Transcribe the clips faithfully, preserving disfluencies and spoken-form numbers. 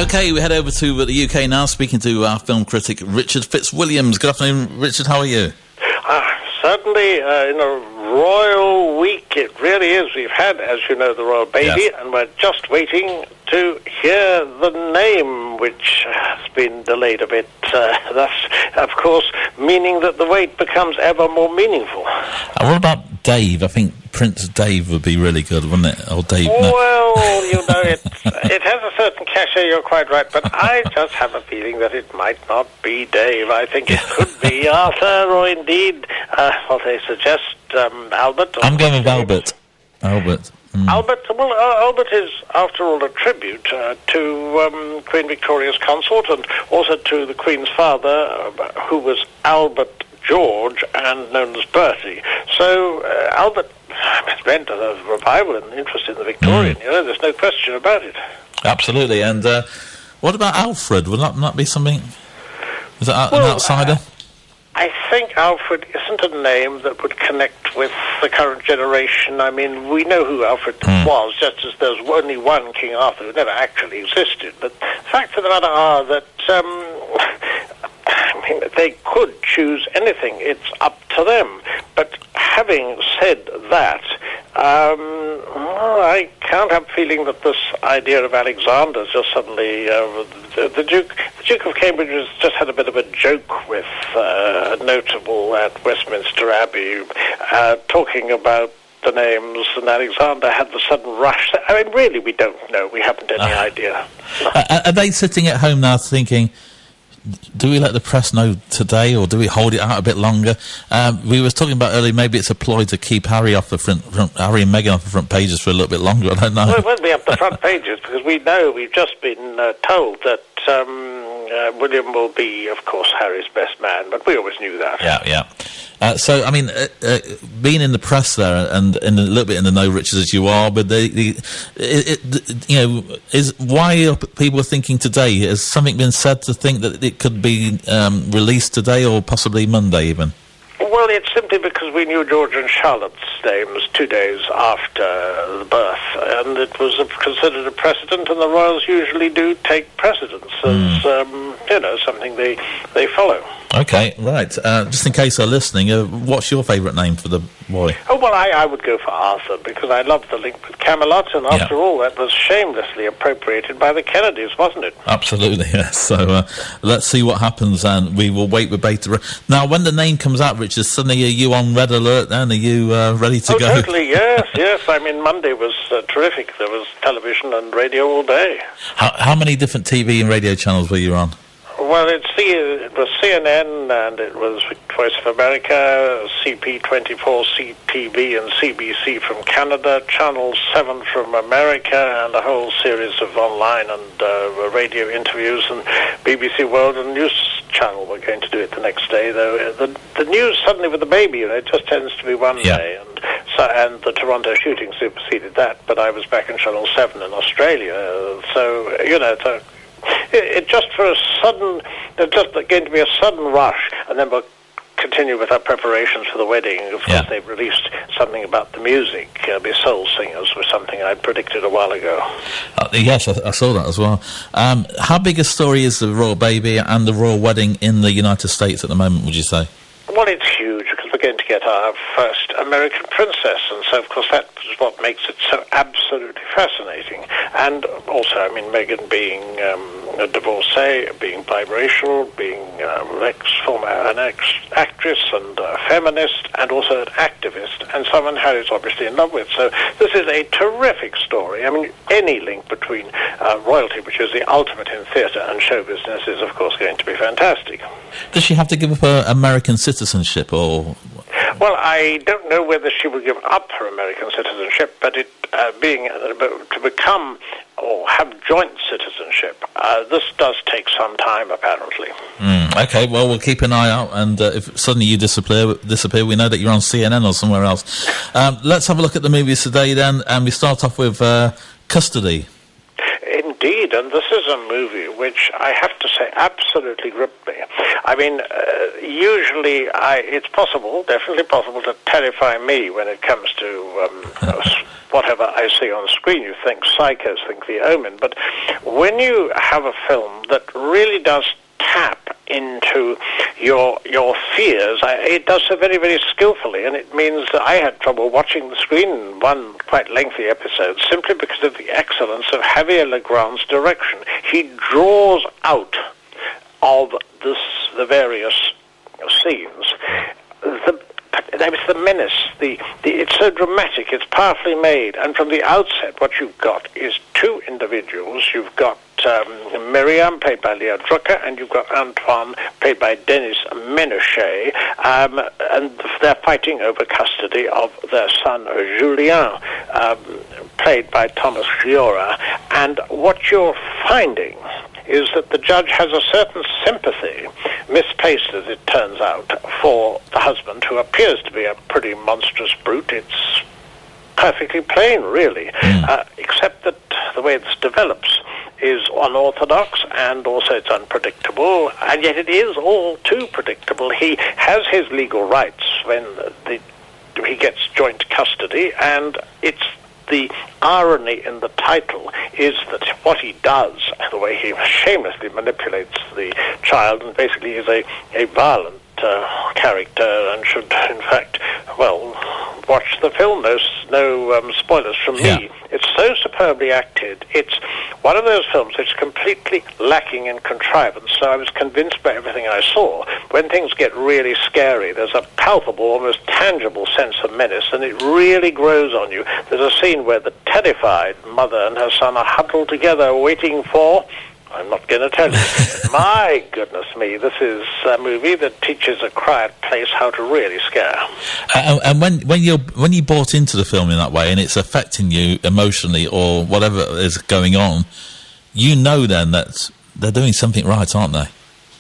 OK, we head over to the U K now, speaking to our film critic Richard Fitzwilliams. Good afternoon, Richard, how are you? Uh, certainly, uh, in a royal week, it really is. We've had, as you know, the royal baby, yes. and we're just waiting to hear the name, which has been delayed a bit. Uh, thus, of course, meaning that the wait becomes ever more meaningful. Uh, what about Dave? I think Prince Dave would be really good, wouldn't it? Or Dave? No. Well, you know, it, it has a certain cachet, you're quite right, but I just have a feeling that it might not be Dave. I think it could be Arthur, or indeed, uh, what they suggest, um, Albert. I'm going with Albert. Albert. Mm. Albert, well, uh, Albert is, after all, a tribute uh, to um, Queen Victoria's consort, and also to the Queen's father, uh, who was Albert George and known as Bertie. So uh, Albert meant a revival and interest in the Victorian. Mm. You know, there's no question about it. Absolutely. And uh, what about Alfred? Would that not be something? Is that well, an outsider? Uh, I think Alfred isn't a name that would connect with the current generation. I mean, we know who Alfred mm. was, just as there's only one King Arthur who never actually existed. But the facts of the matter are that um, I mean, they could choose anything. It's up to them. But having said that, um, well, I can't help feeling that this idea of Alexander's just suddenly... Uh, the, the Duke the Duke of Cambridge has just had a bit of a joke with uh, a notable at Westminster Abbey, uh, talking about the names, and Alexander had the sudden rush. I mean, really, we don't know. We haven't any uh, idea. Uh, are they sitting at home now thinking, do we let the press know today, or do we hold it out a bit longer? Um, we were talking about earlier, maybe it's a ploy to keep Harry off the front, front, Harry and Meghan off the front pages for a little bit longer. I don't know. Well, it won't be up the front pages because we know we've just been uh, told that um, uh, William will be, of course, Harry's best man. But we always knew that. Yeah, yeah. Uh, so, I mean, uh, uh, being in the press there and, and a little bit in the know, Richard, as you are, but the, the it, it, you know, is why are people thinking today? Has something been said to think that it could be um, released today or possibly Monday even? Well, it's simply because we knew George and Charlotte's names two days after the birth, and it was a, considered a precedent, and the royals usually do take precedence as, mm. um, you know, something they, they follow. Okay, right. Uh, just in case they're listening, uh, what's your favourite name for the boy? Oh, well, I, I would go for Arthur, because I love the link with Camelot, and after yeah. all, that was shamelessly appropriated by the Kennedys, wasn't it? Absolutely, yes. So uh, let's see what happens, and we will wait with bated breath. Now, when the name comes out, Richard, suddenly are you on red alert then? Are you uh, ready to oh, go? Oh, totally, yes, yes. I mean, Monday was uh, terrific. There was television and radio all day. How, how many different T V and radio channels were you on? Well, it's C- it was C N N, and it was Voice of America, C P twenty-four, C T V, and C B C from Canada, Channel seven from America, and a whole series of online and uh, radio interviews, and B B C World and News Channel were going to do it the next day, though. The, the news suddenly with the baby, you know, it just tends to be one yeah. day, and so, and the Toronto shooting superseded that, but I was back in Channel seven in Australia, so, you know, it's a It, it just for a sudden, there's just going to be a sudden rush, and then we'll continue with our preparations for the wedding. Of course, yeah. they've released something about the music. Uh, the Soul Singers was something I predicted a while ago. Uh, yes, I, I saw that as well. Um, how big a story is the royal baby and the royal wedding in the United States at the moment, would you say? Well, it's huge, because we're going to get our first American princess, and so, of course, that is what makes it so absolutely fascinating. And also, I mean, Meghan being um, a divorcee, being biracial, being um, ex, former an ex-actress and a feminist, and also an activist, and someone Harry's obviously in love with. So this is a terrific story. I mean, any link between uh, royalty, which is the ultimate in theatre, and show business is, of course, going to be fantastic. Does she have to give up her American citizenship, or...? Well, I don't know whether she will give up her American citizenship, but it uh, being uh, to become or have joint citizenship, uh, this does take some time, apparently. Mm, okay, well, we'll keep an eye out, and uh, if suddenly you disappear, disappear, we know that you're on C N N or somewhere else. Um, let's have a look at the movies today, then, and we start off with uh, Custody. Indeed. indeed, and this is a movie which I have to say absolutely gripped me. I mean, uh, usually I, it's possible, definitely possible, to terrify me when it comes to um, whatever I see on screen. You think Psychos, think The Omen, but when you have a film that really does tap into your your fears, I, it does so very, very skillfully, and it means that I had trouble watching the screen in one quite lengthy episode simply because of the excellence of Javier Legrand's direction. He draws out of this the various scenes the It's the menace. The, the it's so dramatic. It's powerfully made, and from the outset, what you've got is two individuals. You've got um, Miriam, played by Leah Drucker, and you've got Antoine, played by Denis Ménochet, um, and they're fighting over custody of their son Julien, um, played by Thomas Giora. And what you're finding is that the judge has a certain sympathy, misplaced as it turns out, for the husband, who appears to be a pretty monstrous brute. It's perfectly plain, really, mm. uh, except that the way this develops is unorthodox, and also it's unpredictable, and yet it is all too predictable. He has his legal rights when the, he gets joint custody, and it's the irony in the title is that what he does, the way he shamelessly manipulates the child, and basically is a, a violent uh, character, and should, in fact, well, watch the film. No, no um, spoilers from yeah. me. It's so superbly acted. It's one of those films that's completely lacking in contrivance, so I was convinced by everything I saw. When things get really scary, there's a palpable, almost tangible sense of menace, and it really grows on you. There's a scene where the terrified mother and her son are huddled together waiting for... I'm not going to tell you. My goodness me, this is a movie that teaches A Quiet Place how to really scare. Uh, and when when you when you bought into the film in that way, and it's affecting you emotionally or whatever is going on, you know then that they're doing something right, aren't they?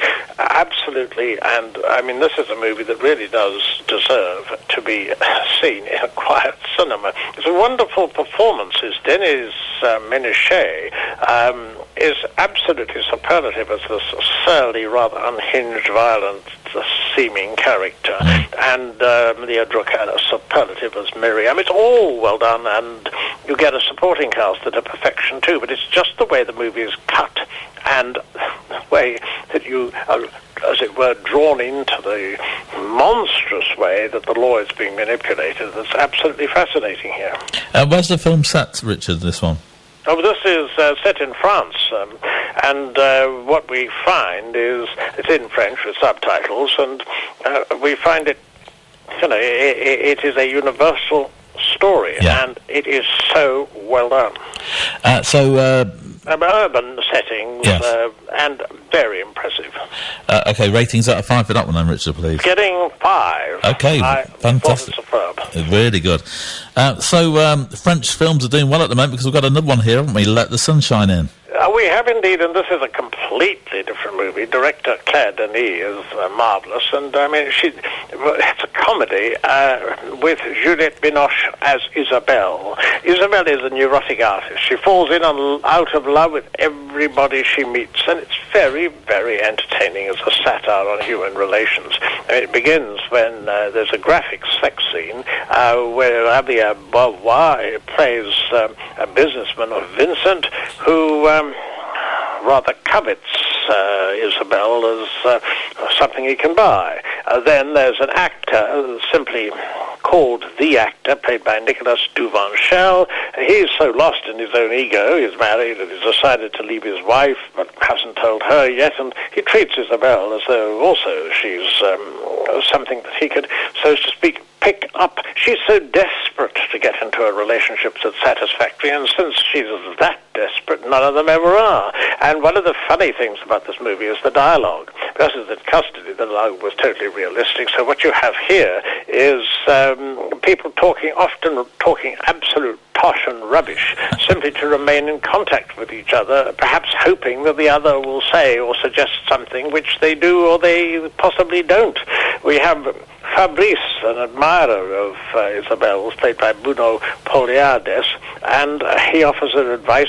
Absolutely, and I mean, this is a movie that really does deserve to be seen in a quiet cinema. It's a wonderful performances. Denis uh, Ménochet um, is absolutely superlative as this surly, rather unhinged, violent uh, seeming character, and um, Leah Drucker is superlative as Miriam. It's all well done, and you get a supporting cast at a perfection too, but it's just the way the movie is cut, and the way that you are, as it were, drawn into the monstrous way that the law is being manipulated. That's absolutely fascinating here. Uh, where's the film set, Richard, this one? Oh, this is uh, set in France, um, and uh, what we find is, it's in French with subtitles, and uh, we find it, you know, it, it is a universal story, yeah. and it is so well done. Uh, so... Uh Um, urban settings, yes. uh, and very impressive. Uh, okay, ratings out of five for that one then, Richard, please. Getting five. Okay, I fantastic. Superb. Really good. Uh, so, um, French films are doing well at the moment because we've got another one here, haven't we? Let the Sunshine In. Uh, we have indeed, and this is a completely different movie. Director Claire Denis is uh, marvellous, and I mean, she, it's a comedy uh, with Juliette Binoche as Isabelle. Isabelle is a neurotic artist. She falls in on, out of love with everybody she meets, and it's very, very entertaining as a satire on human relations. I mean, it begins when uh, there's a graphic sex scene uh, where Javier Beauvoir plays um, a businessman of Vincent who um, rather covets uh, Isabelle as uh, something he can buy. Uh, then there's an actor uh, simply called The Actor, played by Nicolas Duvanchel. He's so lost in his own ego, he's married and he's decided to leave his wife, but hasn't told her yet, and he treats Isabelle as though also she's um, something that he could, so to speak, pick up. She's so desperate to get into a relationship that's satisfactory, and since she's that desperate, none of them ever are. And one of the funny things about this movie is the dialogue. Because it's in custody, the dialogue was totally realistic, so what you have here is um, people talking, often talking absolute tosh and rubbish, simply to remain in contact with each other, perhaps hoping that the other will say or suggest something which they do or they possibly don't. We have Fabrice, an admirer of uh, Isabelle's, played by Bruno Poliades, and uh, he offers her advice and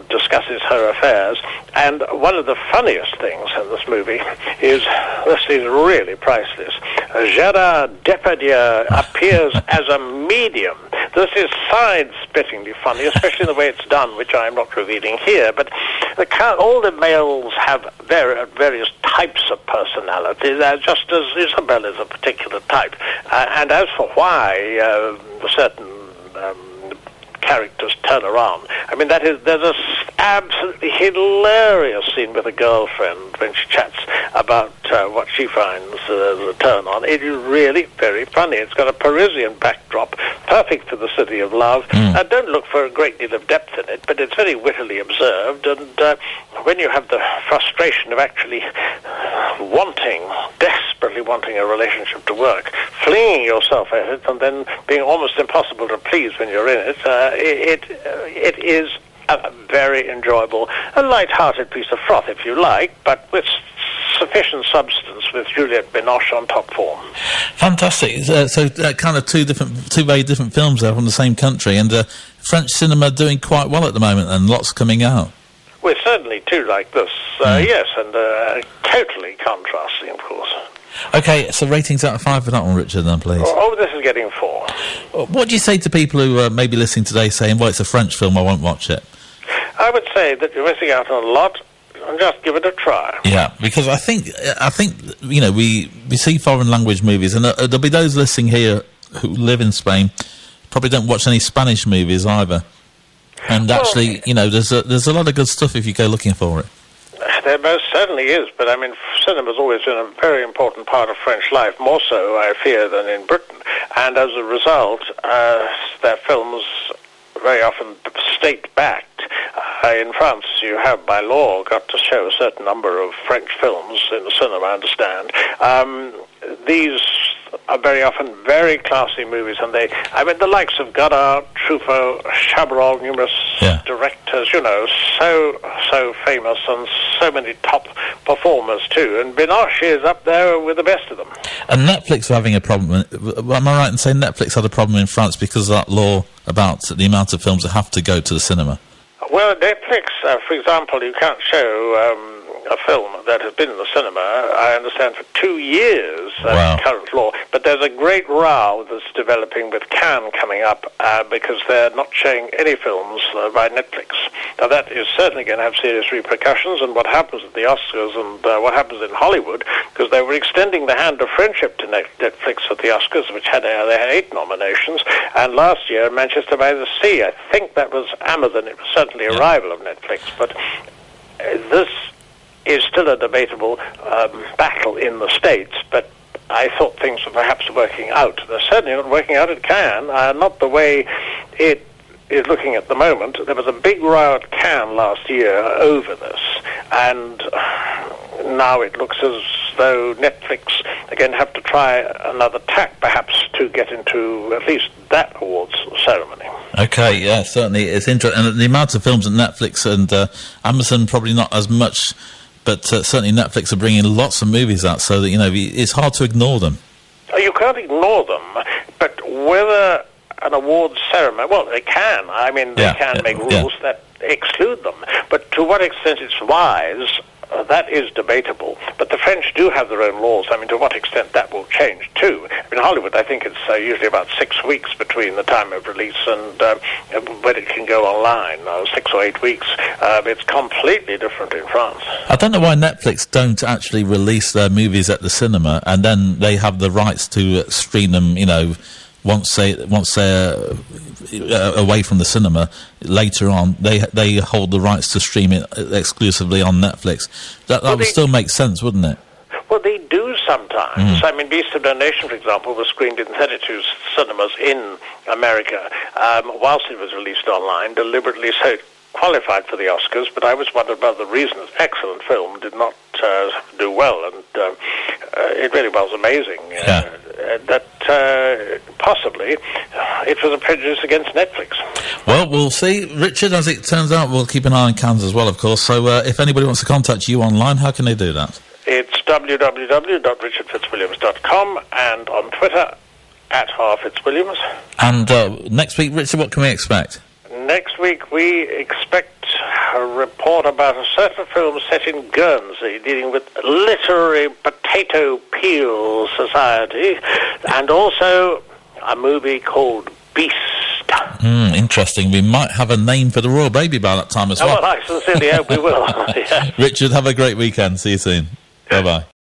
discusses her affairs. And one of the funniest things in this movie is, this is really priceless, Gérard Depardieu appears as a medium. This is side-spittingly funny, especially in the way it's done, which I'm not revealing here. But the, all the males have var- various types of personalities, uh, just as Isabel is a particular type. Uh, and as for why uh, certain um, characters turn around, I mean, that is, there's an absolutely hilarious scene with a girlfriend when she chats about uh, what she finds uh, as a turn on. It is really very funny. It's got a Parisian backdrop, perfect for the city of love. Mm. Uh, don't look for a great deal of depth in it, but it's very wittily observed. And uh, when you have the frustration of actually wanting, desperately wanting a relationship to work, flinging yourself at it, and then being almost impossible to please when you're in it, uh, it, it, uh, it is a very enjoyable, a light-hearted piece of froth, if you like, but with sufficient substance, with Juliette Binoche on top form. Fantastic. Uh, so uh, kind of two different, two very different films there from the same country, and uh, French cinema doing quite well at the moment, and lots coming out. Well, certainly two like this, uh, mm. yes, and uh, totally contrasting, of course. Okay, so ratings out of five for that one, Richard, then, please. Oh, this is getting four. What do you say to people who uh, may be listening today saying, well, it's a French film, I won't watch it? I would say that you're missing out on a lot, and just give it a try. Yeah, because I think, I think you know, we, we see foreign language movies, and uh, there'll be those listening here who live in Spain, probably don't watch any Spanish movies either. And well, actually, you know, there's a, there's a lot of good stuff if you go looking for it. There most certainly is, but I mean, cinema's always been a very important part of French life, more so, I fear, than in Britain. And as a result, uh, their films very often state-backed. Uh, in France, you have, by law, got to show a certain number of French films in the cinema, I understand. Um, these are very often very classy movies, and they, I mean, the likes of Godard, Truffaut, Chabrol, numerous yeah. directors, you know, so, so famous, and so many top performers, too. And Binoche is up there with the best of them. And Netflix are having a problem. Am I right in saying Netflix had a problem in France because of that law about the amount of films that have to go to the cinema? Well, Netflix, uh, for example, you can't show um, a film that has been in the cinema, I understand, for two years, uh, wow. current law. But there's a great row that's developing with Cannes coming up uh, because they're not showing any films uh, by Netflix. Now, that is certainly going to have serious repercussions, and what happens at the Oscars and uh, what happens in Hollywood, because they were extending the hand of friendship to Netflix at the Oscars, which had, uh, they had eight nominations, and last year, Manchester by the Sea, I think that was Amazon, it was certainly a rival of Netflix, but uh, this is still a debatable um, battle in the States, but I thought things were perhaps working out. They're certainly not working out at Cannes, uh, not the way it is looking at the moment. There was a big row at Cannes last year over this, and now it looks as though Netflix are going to have to try another tack, perhaps, to get into at least that awards ceremony. Okay, yeah, certainly. It's interesting. And the amount of films at Netflix and uh, Amazon, probably not as much, but uh, certainly Netflix are bringing lots of movies out, so that, you know, it's hard to ignore them. You can't ignore them, but whether an awards ceremony, well, they can. I mean, they yeah, can yeah, make rules yeah. that exclude them. But to what extent it's wise, uh, that is debatable. But the French do have their own laws. I mean, to what extent that will change, too. In Hollywood, I think it's uh, usually about six weeks between the time of release and uh, when it can go online, uh, six or eight weeks. Uh, it's completely different in France. I don't know why Netflix don't actually release their movies at the cinema, and then they have the rights to uh, stream them, you know, once they once they're uh, away from the cinema. Later on, they they hold the rights to stream it exclusively on Netflix. That, that well, would they, still make sense, wouldn't it? Well, they do sometimes. Mm. I mean, Beast of No Nation, for example, was screened in thirty-two cinemas in America, um, whilst it was released online, deliberately so it qualified for the Oscars, but I was wondering about the reason. Excellent film, did not uh, do well, and uh, uh, it really was amazing. Yeah. Uh, that uh, possibly uh, it was a prejudice against Netflix. Well, we'll see. Richard, as it turns out, we'll keep an eye on Cannes as well, of course, so uh, if anybody wants to contact you online, how can they do that? It's w w w dot richard fitzwilliams dot com, and on Twitter, at R Fitzwilliams. And uh, next week, Richard, what can we expect? Next week we expect a report about a certain film set in Guernsey dealing with literary potato peel society, and also a movie called Beast. Mm, interesting. We might have a name for the Royal Baby by that time as well. Oh, well, I sincerely hope we will. Yeah. Richard, have a great weekend. See you soon. Bye-bye.